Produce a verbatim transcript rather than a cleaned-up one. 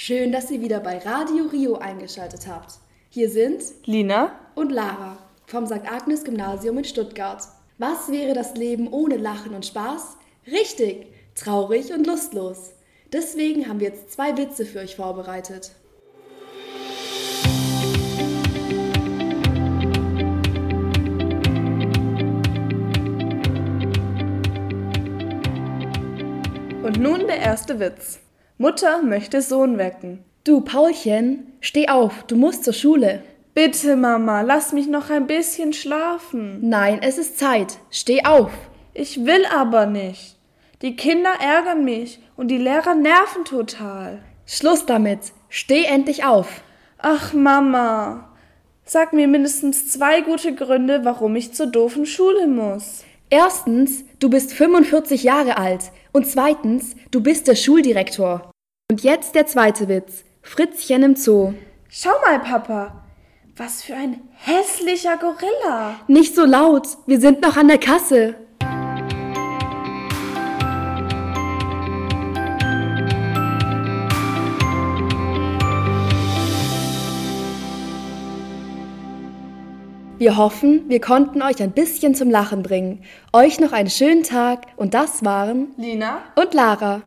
Schön, dass ihr wieder bei Radio Rio eingeschaltet habt. Hier sind Lina und Lara vom Sankt Agnes Gymnasium in Stuttgart. Was wäre das Leben ohne Lachen und Spaß? Richtig, traurig und lustlos. Deswegen haben wir jetzt zwei Witze für euch vorbereitet. Und nun der erste Witz. Mutter möchte Sohn wecken. Du, Paulchen, steh auf, du musst zur Schule. Bitte, Mama, lass mich noch ein bisschen schlafen. Nein, es ist Zeit, steh auf. Ich will aber nicht. Die Kinder ärgern mich und die Lehrer nerven total. Schluss damit, steh endlich auf. Ach, Mama, sag mir mindestens zwei gute Gründe, warum ich zur doofen Schule muss. Erstens, du bist fünfundvierzig Jahre alt und zweitens, du bist der Schuldirektor. Und jetzt der zweite Witz. Fritzchen im Zoo. Schau mal, Papa, was für ein hässlicher Gorilla. Nicht so laut, wir sind noch an der Kasse. Wir hoffen, wir konnten euch ein bisschen zum Lachen bringen. Euch noch einen schönen Tag und das waren Lina und Lara.